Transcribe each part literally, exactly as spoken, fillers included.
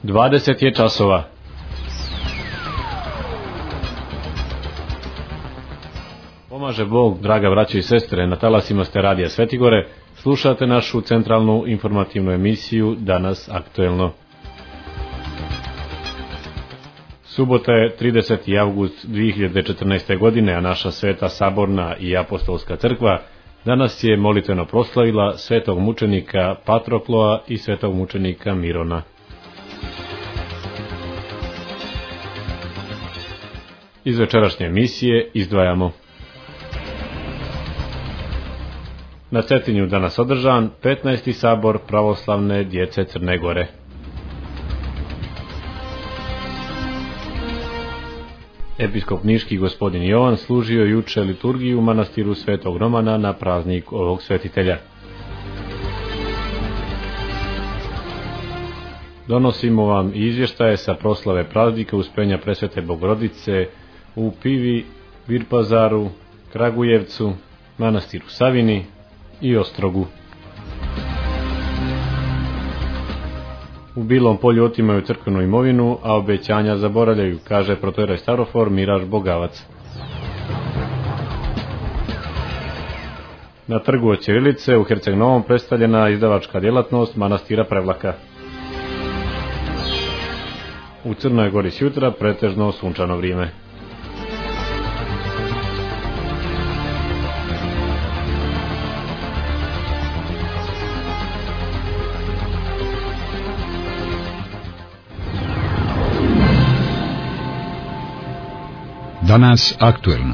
dvadeset je časova. Pomaže Bog, draga braćo i sestre, na talasima ste Radija Svetigore, slušate našu centralnu informativnu emisiju Danas aktuelno. Subota je trideseti avgust dve hiljade četrnaeste. godine, a naša Sveta Saborna i Apostolska crkva danas je molitveno proslavila svetog mučenika Patrokloa i svetog mučenika Mirona. Iz večerašnje emisije izdvajamo: na Cetinju danas održan petnaesti sabor pravoslavne djece Crne Gore. Episkop niški gospodin Jovan služio juče liturgiju u manastiru Svetog Romana na praznik ovog svetitelja. Donosimo vam izvještaje sa proslave praznika Uspenja Presvete Bogorodice u Pivi, Virpazaru, Kragujevcu, manastiru Savini i Ostrogu. U Bilom Polju otimaju crkvenu imovinu, a obećanja zaboravljaju, kaže protojerej starofor Miraž Bogavac. Na trgu od Ćirilice u Herceg Novom predstavljena izdavačka djelatnost manastira Prevlaka. U Crnoj Gori sjutra pretežno sunčano vrijeme. Danas aktuelno.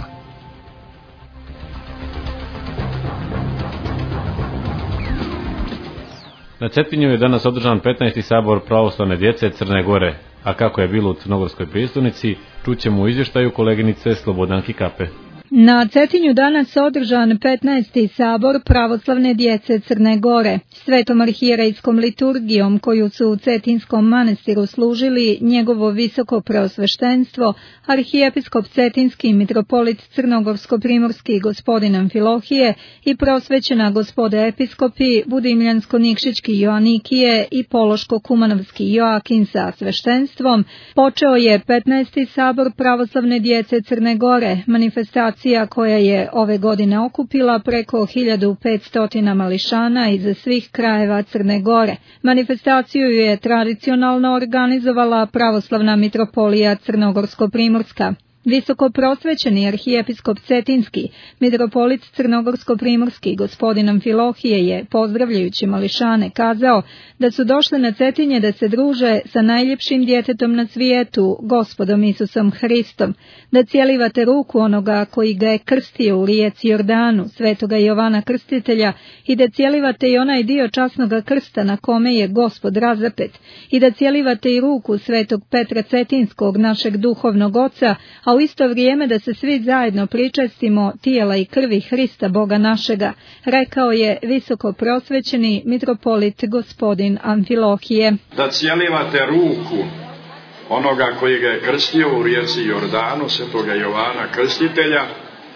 Na Cetinju je danas održan petnaesti sabor pravoslavne djece Crne Gore, a kako je bilo u Crnogorskoj prijestolnici, čućemo u izvještaju koleginice Slobodanki Kape. Na Cetinju danas održan petnaesti sabor pravoslavne djece Crne Gore. Svetom arhijerejskom liturgijom koju su u Cetinskom manastiru služili njegovo visoko preosveštenstvo, arhijepiskop Cetinski mitropolit Crnogorsko-primorski gospodin Amfilohije i prosvećena gospode episkopi Budimljansko-Nikšićki Joanikije i Pološko-Kumanovski Joakin sa sveštenstvom, počeo je petnaesti sabor pravoslavne djece Crne Gore, manifestacija koja je ove godine okupila preko hiljadu petsto mališana iz svih krajeva Crne Gore. Manifestaciju je tradicionalno organizovala pravoslavna mitropolija Crnogorsko-primorska. Visoko prosvećeni arhijepiskop Cetinski, mitropolit Crnogorsko-primorski gospodin Amfilohije je, pozdravljajući mališane, kazao da su došle na Cetinje da se druže sa najljepšim djetetom na svijetu, gospodom Isusom Hristom, da cijelivate ruku onoga koji ga je krstio u rijeci Jordanu, svetoga Jovana Krstitelja, i da cijelivate i onaj dio časnoga krsta na kome je Gospod razapet, i da cijelivate i ruku svetog Petra Cetinskog, našeg duhovnog oca, a u isto vrijeme da se svi zajedno pričestimo tijela i krvi Hrista Boga našega, rekao je visoko prosvećeni mitropolit gospodin Amfilohije. Da cijelivate ruku onoga koji ga je krstio u rijeci Jordanu, svetoga Jovana Krstitelja,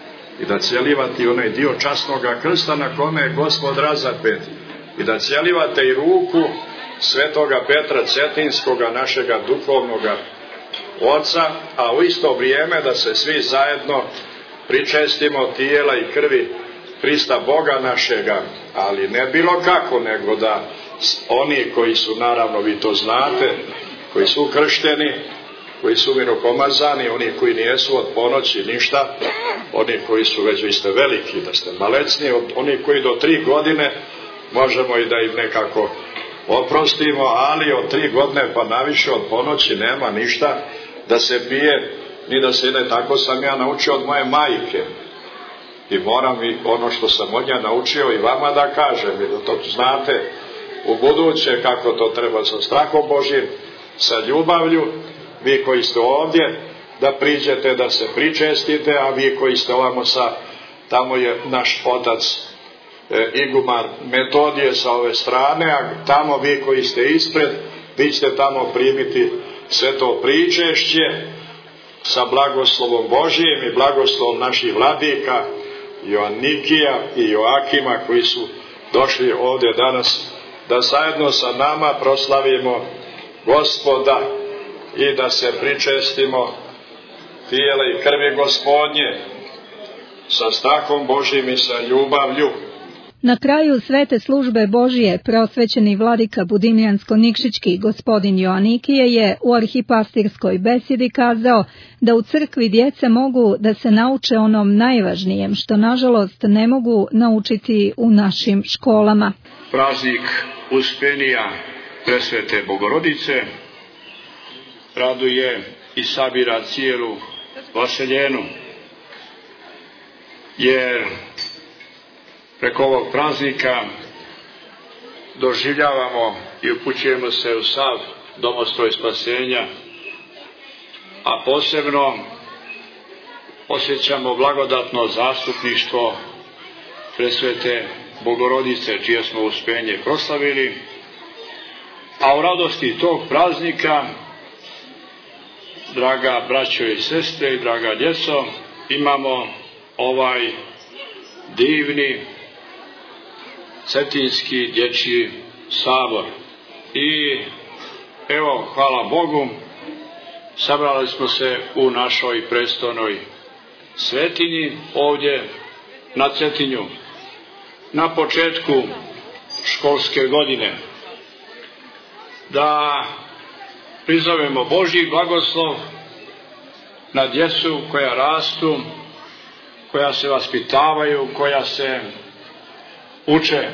i da cijelivate onaj dio časnoga krsta na kome je Gospod razapet, i da cijelivate i ruku svetoga Petra Cetinskoga, našega duhovnoga oca, a u isto vrijeme da se svi zajedno pričestimo tijela i krvi Hrista Boga našega, ali ne bilo kako, nego da oni koji su, naravno vi to znate, koji su kršteni, koji su miropomazani, oni koji nijesu od ponoći ništa, oni koji su već, vi ste veliki, da ste malecni, oni koji do tri godine možemo i da im nekako oprostimo, ali od tri godine pa naviše od ponoći nema ništa da se pije, ni da se ide. Tako sam ja naučio od moje majke i moram i ono što sam od nja naučio i vama da kažem, i da to znate u buduće kako to treba sa strahom Božjim, sa ljubavlju, vi koji ste ovdje da priđete, da se pričestite, a vi koji ste ovamo sa, tamo je naš otac e, Iguman Metodije sa ove strane, a tamo vi koji ste ispred, vi ćete tamo primiti sve to pričešće sa blagoslovom Božijim i blagoslovom naših vladika Joanikija i Joakima koji su došli ovdje danas da zajedno sa nama proslavimo Gospoda i da se pričestimo tijela i krvi Gospodnje sa strahom Božjim i sa ljubavlju. Na kraju svete službe Božije prosvećeni vladika Budimljansko-Nikšićki gospodin Joanikije je u arhipastirskoj besjedi kazao da u crkvi djeca mogu da se nauče onom najvažnijem, što nažalost ne mogu naučiti u našim školama. Praznik Uspenija Presvete Bogorodice raduje i sabira cijelu vaseljenu, jer preko ovog praznika doživljavamo i upućujemo se u sav domostroj spasenja, a posebno osjećamo blagodatno zastupništvo Presvete Bogorodice, čije smo uspenje proslavili, a u radosti tog praznika, draga braćo i sestre i draga djeco, imamo ovaj divni Cetinski dječji sabor. I evo, hvala Bogu, sabrali smo se u našoj prestojnoj svetinji ovdje na Cetinju na početku školske godine, da prizovemo Božji blagoslov na djecu koja rastu, koja se vaspitavaju, koja se uče.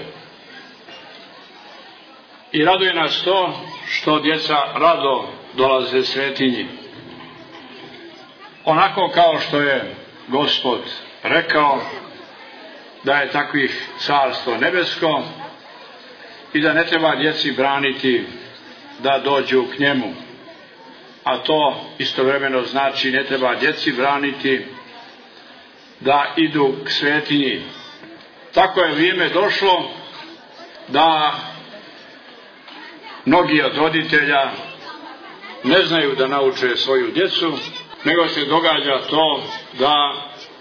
I raduje nas to što djeca rado dolaze svetinji. Onako kao što je Gospod rekao da je takvih carstvo nebesko i da ne treba djeci braniti da dođu k njemu. A to istovremeno znači ne treba djeci braniti da idu k svetinji. Tako je vrijeme došlo da mnogi od roditelja ne znaju da nauče svoju djecu, nego se događa to da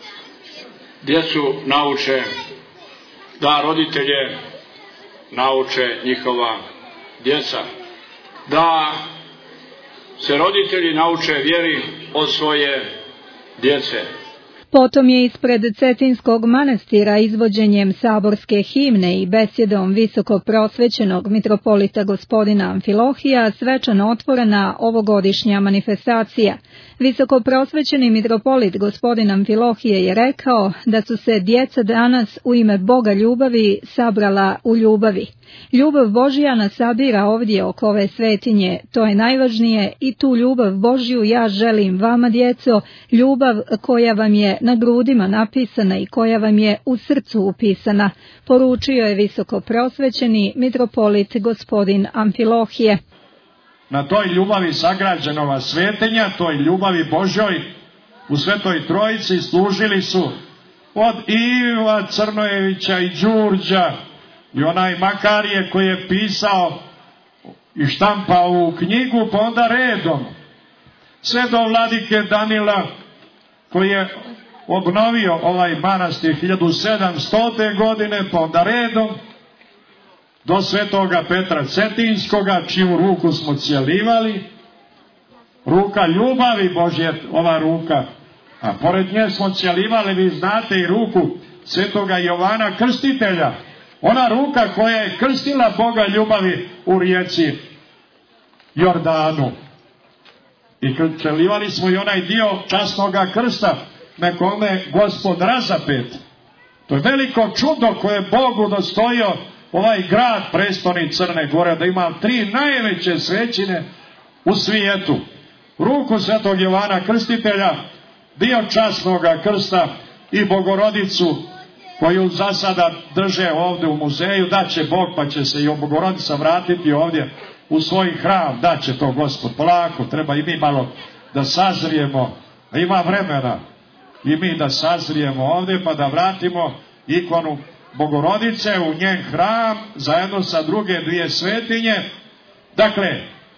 djecu nauče, da roditelje nauče njihova djeca, da se roditelji nauče vjeri od svoje djece. Potom je ispred Cetinskog manastira izvođenjem saborske himne i besjedom visoko prosvećenog mitropolita gospodina Amfilohija svečano otvorena ovogodišnja manifestacija. Visoko prosvećeni mitropolit gospodin Amfilohije je rekao da su se djeca danas u ime Boga ljubavi sabrala u ljubavi. Ljubav Božja nas sabira ovdje oko ove svetinje, to je najvažnije, i tu ljubav Božju ja želim vama, djeco, ljubav koja vam je na grudima napisana i koja vam je u srcu upisana, poručio je visoko prosvećeni mitropolit gospodin Amfilohije. Na toj ljubavi sagrađenova svetinja, toj ljubavi Božjoj u Svetoj Trojici služili su od Iva Crnojevića i Đurđa i onaj Makarije koji je pisao i štampao u knjigu, pa onda redom sve do vladike Danila koji je obnovio ovaj manastir hiljadu sedamstote godine, pa onda redom do svetoga Petra Cetinskoga, čiju ruku smo cijelivali, ruka ljubavi Božje, ova ruka, a pored nje smo cijelivali, vi znate, i ruku svetoga Jovana Krstitelja, ona ruka koja je krstila Boga ljubavi u rijeci Jordanu. I cijelivali smo i onaj dio časnoga krsta na kome Gospod razapet. To je veliko čudo koje je Bogu dostojio ovaj grad prestoni Crne Gore, da ima tri najveće svećine u svijetu. Ruku svetog Jovana Krstitelja, dio časnoga krsta i Bogorodicu koju za sada drže ovdje u muzeju, da će Bog, pa će se i Bogorodica vratiti ovdje u svoj hram, da će to Gospod polako, treba i mi malo da sazrijemo, a ima vremena i mi da sazrijemo ovdje pa da vratimo ikonu Bogorodice u njen hram zajedno sa druge dvije svetinje. Dakle,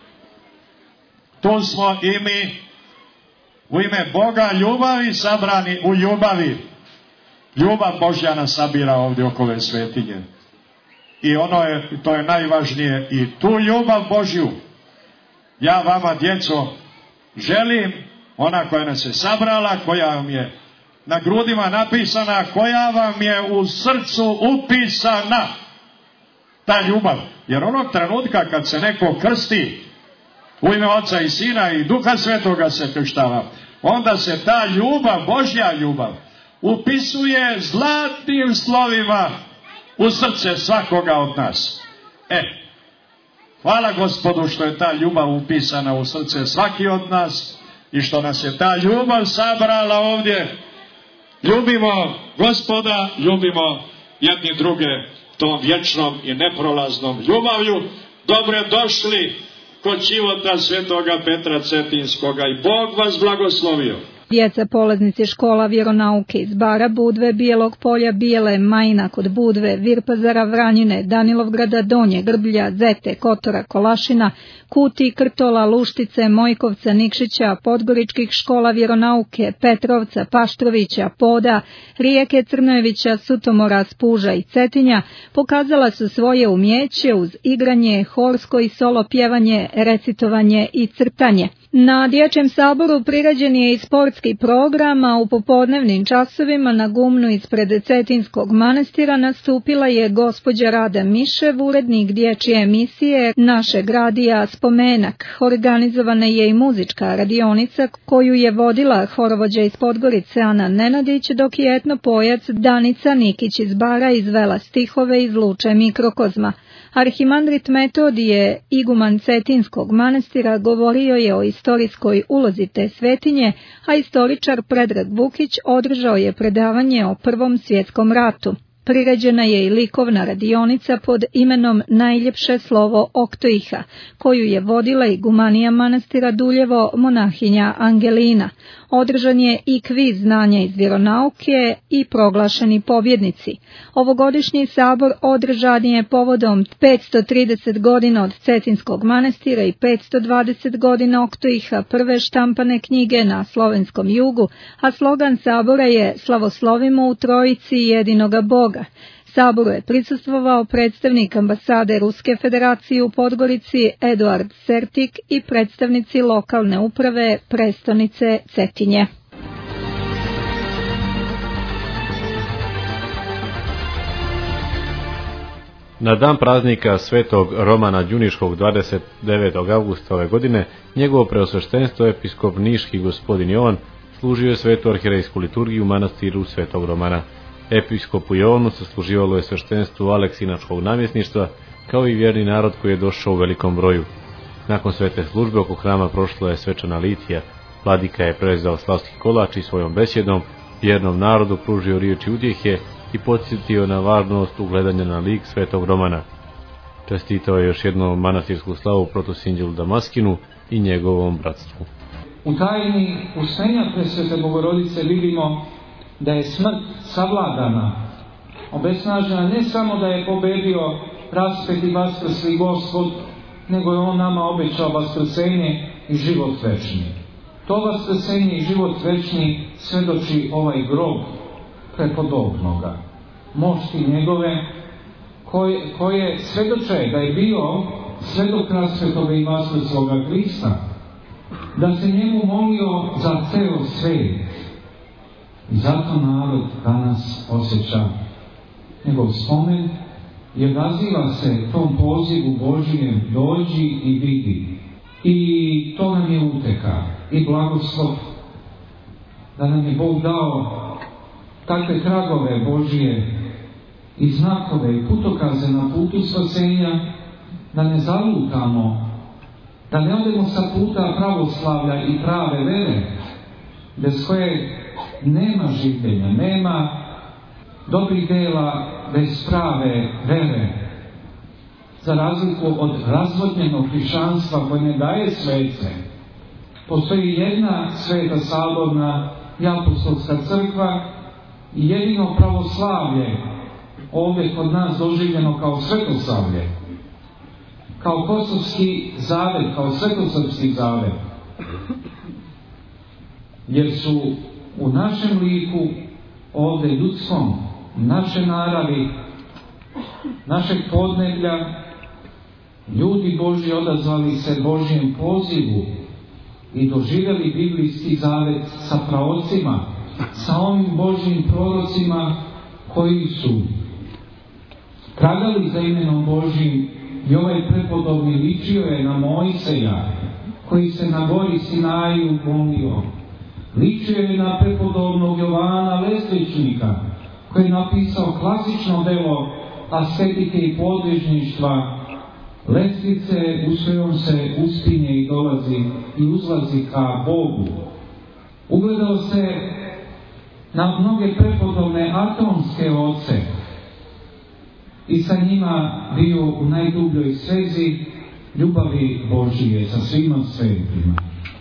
tu smo i mi u ime Boga ljubavi sabrani u ljubavi. Ljubav Božja nas sabira ovdje oko ove svetinje. I ono je, to je najvažnije, i tu ljubav Božju Ja vama, djeco, želim, ona koja nas je sabrala, koja vam je na grudima napisana, koja vam je u srcu upisana, ta ljubav. Jer onog trenutka kad se neko krsti u ime Oca i Sina i Duha Svetoga se krštava, onda se ta ljubav, Božja ljubav, upisuje zlatnim slovima u srce svakoga od nas. E, hvala Gospodu što je ta ljubav upisana u srce svaki od nas i što nas je ta ljubav sabrala ovdje. Ljubimo Gospoda, ljubimo jedni druge tom vječnom i neprolaznom ljubavlju. Dobre došli kod života svetoga Petra Cetinskoga i Bog vas blagoslovio. Djeca polaznici škola vjeronauke iz Bara, Budve, Bijelog Polja, Bijele, Majina kod Budve, Virpazara, Vranjine, Danilovgrada, Donje, Grblja, Zete, Kotora, Kolašina, Kuti, Krtola, Luštice, Mojkovca, Nikšića, Podgoričkih škola vjeronauke, Petrovca, Paštrovića, Poda, Rijeke, Crnojevića, Sutomora, Spuža i Cetinja pokazala su svoje umjeće uz igranje, horsko i solo pjevanje, recitovanje i crtanje. Na Dječjem saboru prirađen je i sportski program, a u popodnevnim časovima na gumnu ispred Cetinskog manastira nastupila je gospođa Rada Mišev, urednik dječje emisije našeg radija Spomenak. Organizovana je i muzička radionica koju je vodila horovođa iz Podgorice Ana Nenadić, dok je etnopojac Danica Nikić iz Bara izvela stihove iz Luče Mikrokozma. Arhimandrit Metodije, iguman Cetinskog manastira, govorio je o istorijskoj ulozi te svetinje, a istoričar Predrag Vukić održao je predavanje o Prvom svjetskom ratu. Priređena je i likovna radionica pod imenom Najljepše slovo Oktoiha, koju je vodila igumanija manastira Duljevo, monahinja Angelina. Održan je i kviz znanja iz vjeronauke i proglašeni pobjednici. Ovogodišnji sabor održan je povodom petsto trideset godina od Cetinskog manastira i petsto dvadeset godina Oktoiha, prve štampane knjige na slovenskom jugu, a slogan sabora je Slavoslovimo u Trojici jedinoga Boga. Saboru je prisustvovao predstavnik ambasade Ruske federacije u Podgorici Eduard Sertik i predstavnici lokalne uprave prestonice Cetinje. Na dan praznika svetog Romana Đuniškog dvadeset devetog avgusta ove godine, njegovo preosveštenstvo episkop niški gospodin Jovan služio je svetu arhirejsku liturgiju u manastiru svetog Romana. Episkopu Jovanu sasluživalo je sveštenstvo Aleksinačkog namjesništva, kao i vjerni narod koji je došao u velikom broju. Nakon svete službe oko hrama prošla je svečana litija. Vladika je preuzeo slavski kolač i svojom besjedom vjernom narodu pružio riječi utjehe i podsjetio na važnost ugledanja na lik svetog Romana. Čestitao je još jednom manastirsku slavu protosinđelu Damaskinu i njegovom bratstvu. U tajni uspenja presvete Bogorodice vidimo da je smrt savladana, obesnažena, ne samo da je pobedio raspet i vaskrsli Gospod, nego je on nama obećao vaskrsenje i život večni. To vaskrsenje i život večni svedoči ovaj grob prepodobnoga, mošti njegove, koje, koje svedoče da je bio svedok raspetoga i vaskrsloga Krista, da se njemu molio za ceo svijet. I zato narod danas osjeća njegov spomen i odaziva se tom pozivu Božijem, dođi i vidi. I to nam je uteka i blagoslov da nam je Bog dao takve tragove Božije i znakove i putokaze na putu spasenja, da ne zalutamo, da ne odemo sa puta pravoslavlja i prave vere, bez koje nema življenja, nema dobrih dela bez prave vere. Za razliku od razvodnjenog hrišćanstva koje ne daje svece, postoji jedna sveta saborna i apostolska crkva i jedino pravoslavlje ovdje kod nas doživljeno kao svetoslavlje, kao kosovski zavet, kao svetosrpski zavet, jer su u našem liku, ovdje ljudskom, naše naravi, našeg podneblja, ljudi Božji odazvali se Božjem pozivu i doživjeli biblijski zavet sa praocima, sa ovim Božjim prorocima koji su tragali za imenom Božjim. I ovaj prepodobni ličio je na Mojsija, koji se na gori Sinaju glumio. Ličio je na prepodobnog Jovana Lesličnika, koji je napisao klasično delo ascetike i podvižništva, lestvice u svojom se uspinje i dolazi i uzlazi ka Bogu. Ugledao se na mnoge prepodobne atomske oce i sa njima bio u najdubljoj svezi ljubavi Božije sa svima svetima.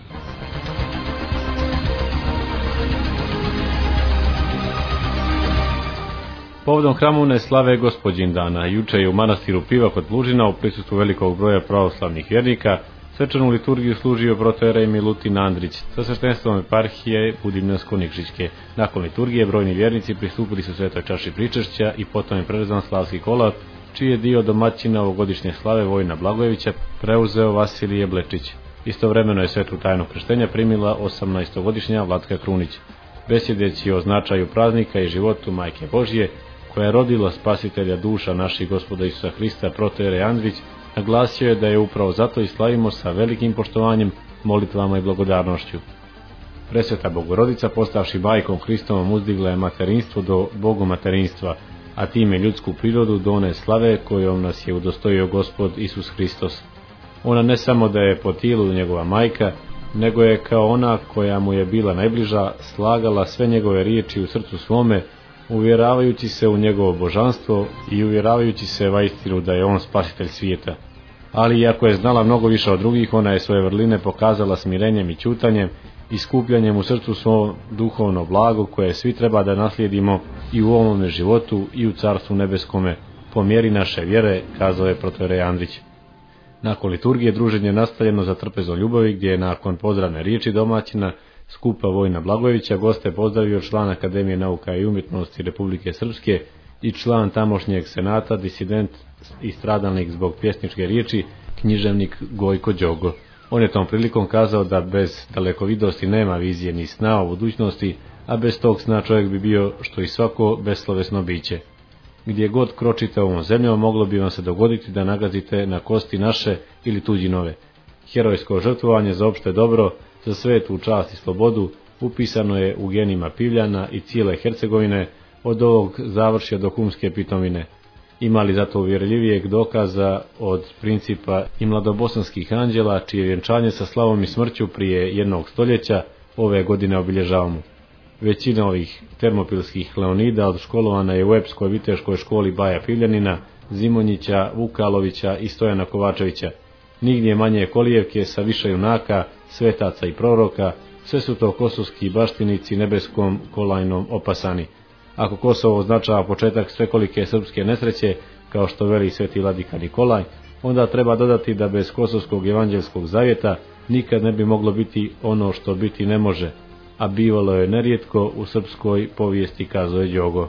Povodom hramune slave Gospodnjeg dana, juče je u manastiru Piva kod Plužina u prisustvu velikog broja pravoslavnih vjernika svečanu liturgiju služio protojerej Milutin Andrić sa sveštenstvom eparhije Budimljansko-Nikšićke. Nakon liturgije brojni vjernici pristupili su svetoj čaši pričešća i potom je prerezan slavski kolar, čiji je dio domaćina ovogodišnje slave Vojina Blagojevića preuzeo Vasilije Blečić. Istovremeno je svetu tajnu krštenja primila osamnaestogodišnja Vlatka Krunić. Besjedeći o značaju praznika i životu Majke Božje, koja je rodila spasitelja duša naših Gospoda Isusa Hrista, protojerej Andrić naglasio je da je upravo zato i slavimo sa velikim poštovanjem, molitvama i blagodarnošću. Presveta Bogorodica, postavši majkom Hristovom, uzdigla je materinstvo do Bogu materinstva, a time ljudsku prirodu do one slave kojom nas je udostojio Gospod Isus Hristos. Ona ne samo da je po tijelu njegova majka, nego je kao ona koja mu je bila najbliža slagala sve njegove riječi u srcu svome, uvjeravajući se u njegovo božanstvo i uvjeravajući se vaistinu da je on spasitelj svijeta. Ali iako je znala mnogo više od drugih, ona je svoje vrline pokazala smirenjem i ćutanjem i skupljanjem u srcu svom duhovno blago koje svi treba da naslijedimo i u ovome životu i u Carstvu nebeskome, po mjeri naše vjere, kazao je protojerej Andrić. Nakon liturgije druženje je nastavljeno za trpezom ljubavi, gdje je nakon pozdravne riječi domaćina skupa Vojina Blagojevića goste pozdravio član Akademije nauka i umjetnosti Republike Srpske i član tamošnjeg senata, disident i stradalnik zbog pjesničke riječi, književnik Gojko Đogo. On je tom prilikom kazao da bez dalekovidosti nema vizije ni sna o budućnosti, a bez tog sna čovjek bi bio što i svako beslovesno biće. Gdje god kročite ovom zemljom, moglo bi vam se dogoditi da nagazite na kosti naše ili tuđinove. Herojsko žrtvovanje za opšte dobro, za svetu čast i slobodu, upisano je u genima Pivljana i cijele Hercegovine, od ovog završja do humske pitomine. Imali zato uvjerljivijeg dokaza od principa i mladobosanskih anđela, čije vjenčanje sa slavom i smrću prije jednog stoljeća ove godine obilježavamo. Većina ovih termopilskih leonida odškolovana je u epskoj viteškoj školi Baja Pivljanina, Zimonjića, Vukalovića i Stojana Kovačevića. Nigdje manje kolijevke sa više junaka, svetaca i proroka, sve su to kosovski baštinici nebeskom kolajnom opasani. Ako Kosovo označava početak svekolike srpske nesreće, kao što veli sveti vladika Nikolaj, onda treba dodati da bez kosovskog evanđelskog zavjeta nikad ne bi moglo biti ono što biti ne može, a bivalo je nerijetko u srpskoj povijesti, kazao je Đogo.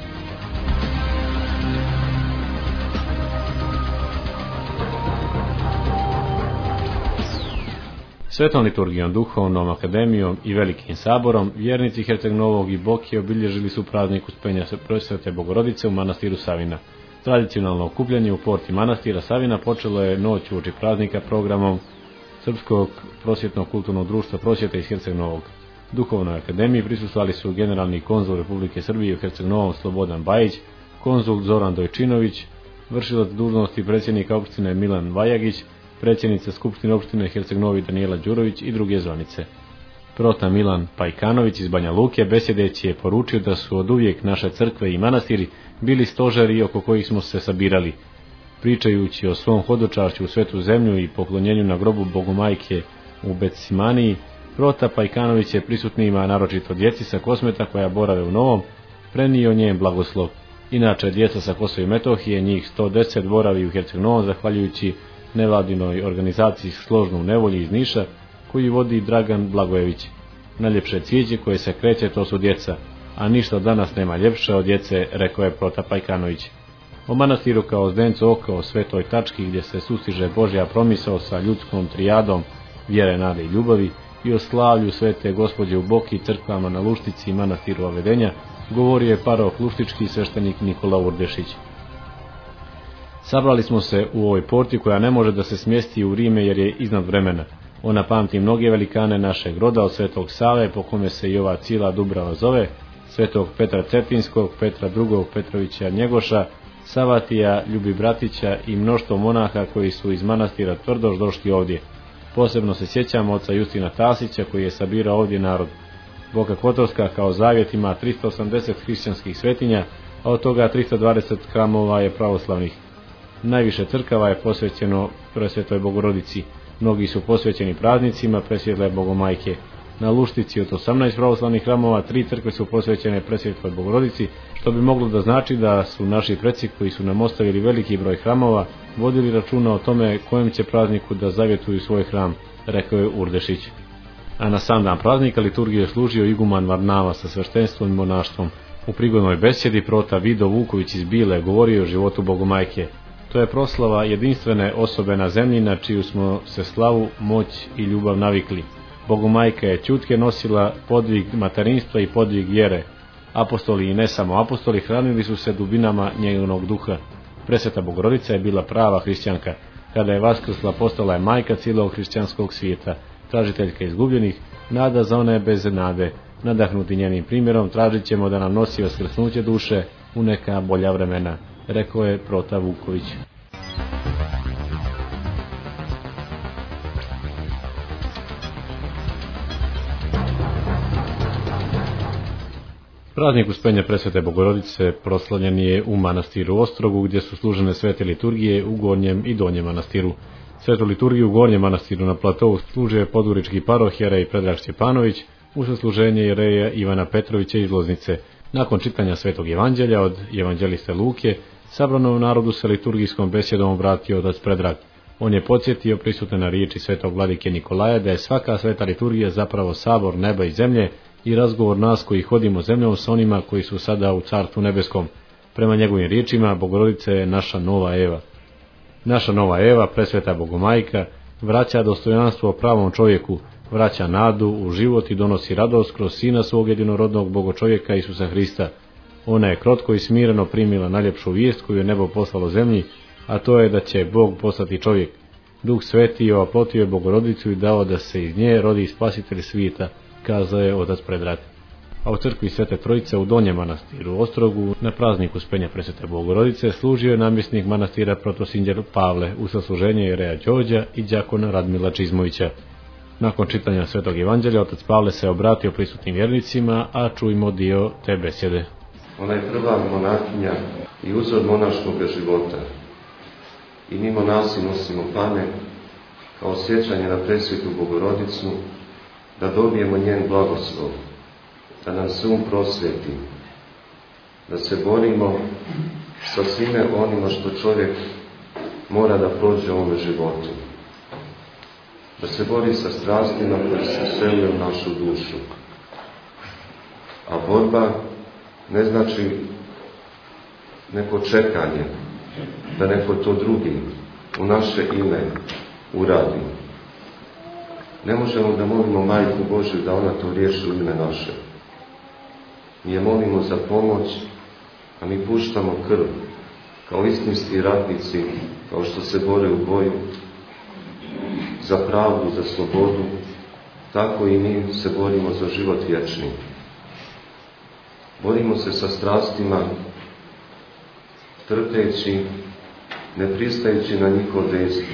Svetom liturgijom, duhovnom akademijom i velikim saborom vjernici Herceg-Novog i Boke obilježili su praznik Uspenja Presvete Bogorodice u manastiru Savina. Tradicionalno okupljanje u porti manastira Savina počelo je noć uoči praznika programom Srpskog prosvjetnog kulturnog društva prosvjete iz Herceg-Novog. Duhovnoj akademiji prisustvovali su generalni konzul Republike Srbije u Herceg-Novom Slobodan Bajić, konzul Zoran Dojčinović, vršilac dužnosti predsjednika opštine Milan Vajagić, predsjednica Skupštine opštine Herceg-Novi Danijela Đurović i druge zvanice. Prota Milan Pajkanović iz Banja Luke besjedeći je poručio da su od uvijek naše crkve i manastiri bili stožeri oko kojih smo se sabirali. Pričajući o svom hodočašću u svetu zemlju i poklonjenju na grobu Bogumajke u Betsimaniji, Prota Pajkanović je prisutnima, naročito djeci sa Kosmeta koja borave u Novom, prenio njen blagoslov. Inače, djeca sa Kosova i Metohije, njih sto deset, boravi u Herceg-Novom zahvaljujući nevladinoj organizaciji Složno u nevolji iz Niša, koju vodi Dragan Blagojević. Najljepše cvijeće koje se kreće, to su djeca, a ništa danas nema ljepše od djece, rekao je Prota Pajkanović. o manastiru kao zdencu oka, o svetoj tački gdje se sustiže Božja promisao sa ljudskom trijadom vjere, nade i ljubavi, i o slavlju svete Gospođe u Boki, crkvama na Luštici i manastiru Avedenja, govorio je parok luštički sveštenik Nikola Urdešić. Sabrali smo se u ovoj porti koja ne može da se smjesti u Rime jer je iznad vremena. Ona pamti mnoge velikane našeg roda, od svetog Save, po kome se i ova cijela Dubrava zove, svetog Petra Cetinskog, Petra drugog Petrovića Njegoša, Savatija, Ljubi Bratića i mnoštvo monaha koji su iz manastira Tvrdoš došli ovdje. Posebno se sjećamo oca Justina Tasića koji je sabirao ovdje narod. Boka Kotorska kao zavjet ima tristo osamdeset hrišćanskih svetinja, a od toga tristo dvadeset hramova je pravoslavnih. Najviše crkava je posvećeno Presvetoj Bogorodici. Mnogi su posvećeni praznicima Presvjetle Bogomajke. Na Luštici od osamnaest pravoslavnih hramova tri crkve su posvećene Presvetoj Bogorodici, što bi moglo da znači da su naši preci koji su nam ostavili veliki broj hramova vodili računa o tome kojem će prazniku da zavjetuju svoj hram, rekao je Urdešić. A na sam dan praznika liturgiju je služio iguman Varnava sa sveštenstvom i monaštvom. U prigodnoj besjedi prota Vido Vuković iz Bile govorio o životu Bogomajke. To je proslava jedinstvene osobe na zemlji na čiju smo se slavu, moć i ljubav navikli. Bogomajka je ćutke nosila podvig materinstva i podvig vjere. Apostoli i ne samo apostoli hranili su se dubinama njegovog duha. Presveta Bogorodica je bila prava hrišćanka. Kada je vaskrsla, postala je majka cijelog hrišćanskog svijeta, tražiteljka izgubljenih, nada za one bez nade. Nadahnuti njenim primjerom tražit ćemo da nam nosi vaskrsnuće duše u neka bolja vremena, rekao je prota Vuković. Praznik Uspenja Presvete Bogorodice proslavljen je u manastiru Ostrogu, gdje su služene svete liturgije u Gornjem i Donjem manastiru. Svetu liturgiju u Gornjem manastiru na Platovu služio je podurički paroh Jerej Predrag Stjepanović u sasluženje Jereja Ivana Petrovića iz Loznice. Nakon čitanja Svetog Evanđelja od evanđeliste Luke, sabranom narodu se liturgijskom besjedom obratio otac Predrag. On je podsjetio prisutne na riječi svetog vladike Nikolaja da je svaka sveta liturgija zapravo sabor neba i zemlje i razgovor nas koji hodimo zemljom s onima koji su sada u Carstvu nebeskom. Prema njegovim riječima, Bogorodica je naša nova Eva. Naša nova Eva, presveta Bogomajka, vraća dostojanstvo pravom čovjeku, vraća nadu u život i donosi radost kroz sina svog jedinorodnog bogočovjeka Isusa Hrista. Ona je krotko i smireno primila najljepšu vijest koju je nebo poslalo zemlji, a to je da će Bog postati čovjek. Duh Sveti oplotio je Bogorodicu i dao da se iz nje rodi spasitelj svijeta, kazao je otac Predrag. A u crkvi Svete Trojice u Donjem manastiru Ostrogu na prazniku Uspenja Presvete Bogorodice služio je namjesnik manastira protosinđer Pavle u sasluženje Jereja Đorđa i đakona Radmila Čizmovića. Nakon čitanja Svetog Evanđelja otac Pavle se obratio prisutnim vjernicima, a čujmo dio te besjede. Ona je prva monahinja i uzor monaškog života. I mi monasi nosimo pamet kao sjećanje na Presvetu Bogorodicu, da dobijemo njen blagoslov, da nam se um prosvjeti, da se borimo sa svime onima što čovjek mora da prođe u ovome životu, da se bori sa strastima koje se seluje u našu dušu. A borba ne znači neko čekanje, da neko to drugi u naše ime uradi. Ne možemo da molimo Majku Božju da ona to riješi u ime naše. Mi je molimo za pomoć, a mi puštamo krv, kao istinski ratnici, kao što se bore u boju, za pravdu, za slobodu, tako i mi se borimo za život vječni. Borimo se sa strastima, trpeći, ne pristajući na njihovo dejstvo.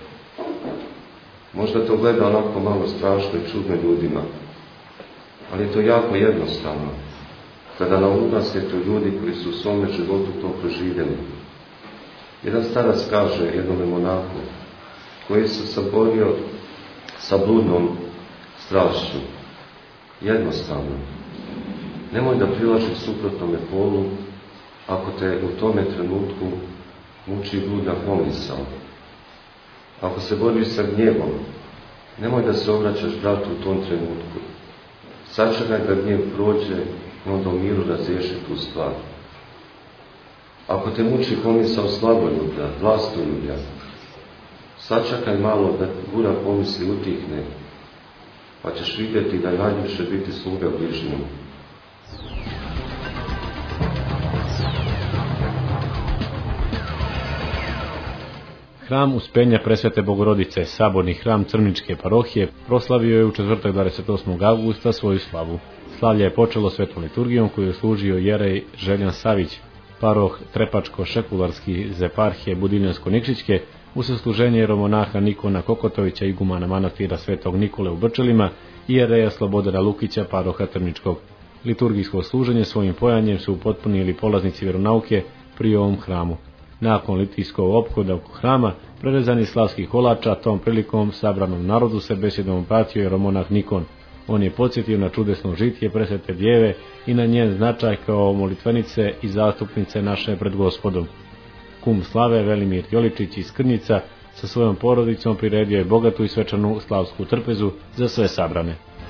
Možda to gleda onako malo strašno i čudno ljudima, ali je to jako jednostavno, kada nam uglase to ljudi koji su u svome životu to proživjeli. Jedan starac kaže jednome monahu, koji se saborio sa bludnom strašću, jednostavno, nemoj da prilažiš suprotnome polu, ako te u tome trenutku muči bludna pomisao. Ako se boriš sa gnjevom, nemoj da se obraćaš bratu u tom trenutku. Sačekaj da gnjev prođe i onda u miru razriješi tu stvar. Ako te muči pomisao slaboljublja, vlastoljublja, sačekaj malo da bura pomisli utihne, pa ćeš vidjeti da je najljepše biti sluga bližnjemu. Hram Uspenja Presvete Bogorodice, saborni hram Crničke parohije, proslavio je u četvrtak dvadeset osmog avgusta svoju slavu. Slavlje je počelo svetom liturgijom koju je služio jerej Željan Savić, paroh Trepačko-Šekularski iz eparhije Budiljansko-Nikšićke, u sasluženje jeromonaha Nikona Kokotovića, igumana manastira Svetog Nikole u Brčelima i jereja Slobodana Lukića, paroha Trničkog. Liturgijsko služenje svojim pojanjem su upotpunili polaznici vjeronauke pri ovom hramu. Nakon litijskog ophoda oko hrama, prerezani slavskih kolača, tom prilikom sabranom narodu se besedom pratio jeromonah Nikon. On je podsjetio na čudesno žitje Presvete Djeve i na njen značaj kao molitvenice i zastupnice naše pred Gospodom. Kum slave Velimir Joličić iz Krnjica sa svojom porodicom priredio je bogatu i svečanu slavsku trpezu za sve sabrane.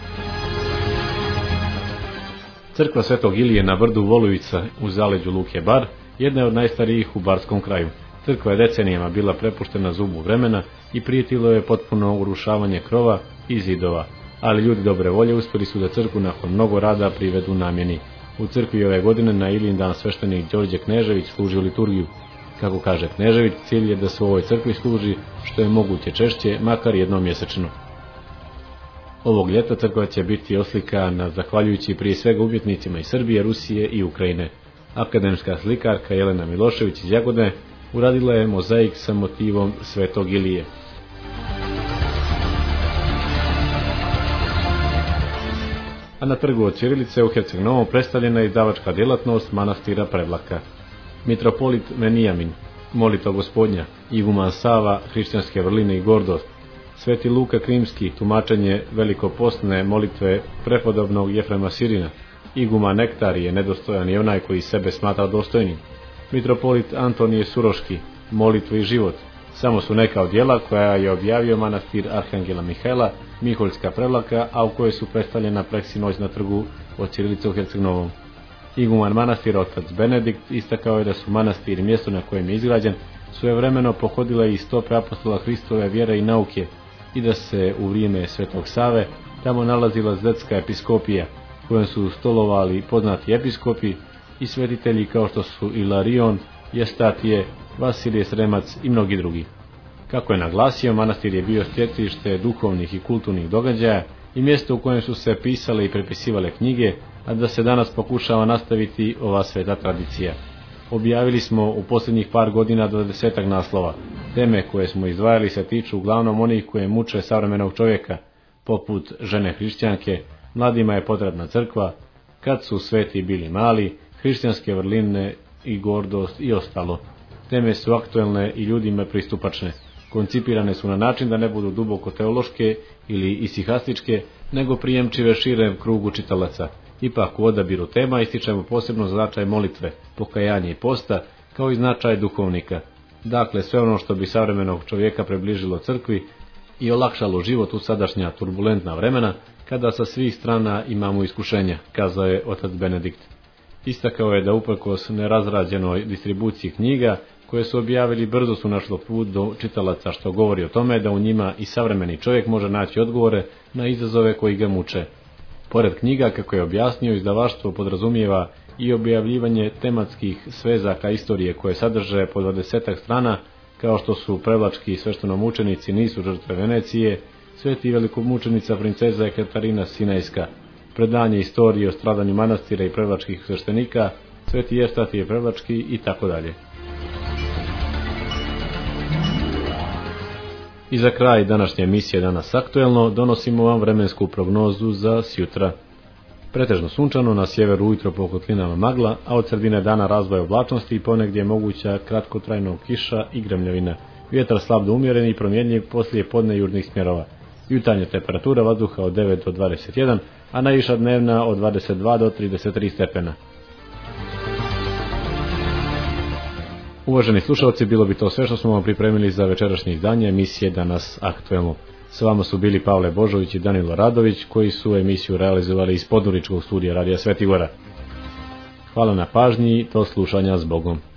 Crkva Svetog Ilije na brdu Volujica u zaleđu luke Bar jedna je od najstarijih u barskom kraju. Crkva je decenijama bila prepuštena zubu vremena i prijetilo je potpuno urušavanje krova i zidova, ali ljudi dobre volje uspjeli su da crkvu nakon mnogo rada privedu namjeni. U crkvi ove godine na Ilijin dan sveštenik Đorđe Knežević služi liturgiju. Kako kaže Knežević, cilj je da se u ovoj crkvi služi što je moguće češće, makar jednom mjesečno. Ovog ljeta crkva će biti oslikana zahvaljujući prije svega umjetnicima iz Srbije, Rusije i Ukrajine. Akademska slikarka Jelena Milošević iz Jagodne uradila je mozaik sa motivom Svetog Ilije. A na trgu od Ćirilice u Herceg Novom predstavljena je izdavačka djelatnost manastira Prevlaka. Mitropolit Menijamin, molitva Gospodnja, iguman Sava, hrišćanske vrline i gordost, Sveti Luka Krimski, tumačenje velikopostne molitve prepodobnog Jefrema Sirina, iguman Nektarije, nedostojan je onaj koji sebe smatra dostojnim, mitropolit Antonije Suroški, molitva i život, samo su neka od djela koja je objavio manastir Arhangela Mihajla, Miholjska Prevlaka, a u kojoj su predstavljena preksinoć na trgu od Ćirilice u Herceg Novom. Iguman manastira otac Benedikt istakao je da su manastir i mjesto na kojem je izgrađen svojevremeno pohodile i stope apostola Hristove vjere i nauke i da se u vrijeme Svetog Save tamo nalazila Zdetska episkopija, kojom su stolovali poznati episkopi i svetitelji kao što su Ilarion, Jestatije, Vasilije Sremac i mnogi drugi. Kako je naglasio, manastir je bio stjecište duhovnih i kulturnih događaja i mjesto u kojem su se pisale i prepisivale knjige, a da se danas pokušava nastaviti ova sveta tradicija. Objavili smo u posljednjih par godina dvadesetak naslova. Teme koje smo izdvajali se tiču uglavnom onih koje muče savremenog čovjeka, poput žene hrišćanke, mladima je potrebna crkva, kad su sveti bili mali, hrišćanske vrline i gordost i ostalo. Teme su aktuelne i ljudima pristupačne. Koncipirane su na način da ne budu duboko teološke ili isihastičke, nego prijemčive širem krugu čitalaca. Ipak u odabiru tema ističemo posebno značaj molitve, pokajanje i posta, kao i značaj duhovnika. Dakle, sve ono što bi savremenog čovjeka približilo crkvi i olakšalo život u sadašnja turbulentna vremena, kada sa svih strana imamo iskušenja, kazao je otac Benedikt. Istakao je da uprkos nerazrađenoj distribuciji knjiga, koje su objavili, brzo su našlo put do čitalaca, što govori o tome da u njima i savremeni čovjek može naći odgovore na izazove koji ga muče. Pored knjiga, kako je objasnio, izdavaštvo podrazumijeva i objavljivanje tematskih svezaka istorije koje sadrže po dvadesetak strana, kao što su prevlački sveštenomučenici nisu žrtve Venecije, sveti velikomučenica princeza Katarina Sinajska, predanje istorije o stradanju manastira i prevlačkih sveštenika, sveti Jestatije prevlački i tako dalje. I za kraj današnje emisije Danas aktuelno donosimo vam vremensku prognozu za sjutra. Pretežno sunčano, na sjeveru ujutro po kotlinama magla, a od sredine dana razvoj oblačnosti i ponegdje je moguća kratkotrajna kiša i grmljavina. Vjetar slab do umjeren i promjenjiv poslije podne južnih smjerova. Jutarnja temperatura vazduha od devet do dvadeset jedan, a najviša dnevna od dvadeset dva do trideset tri stepena. Uvaženi slušalci, bilo bi to sve što smo vam pripremili za večerašnje izdanje emisije Danas aktuelno. S vama su bili Pavle Božović i Danilo Radović, koji su emisiju realizovali iz Podgoričkog studija Radija Sveti Gora. Hvala na pažnji i do slušanja s Bogom.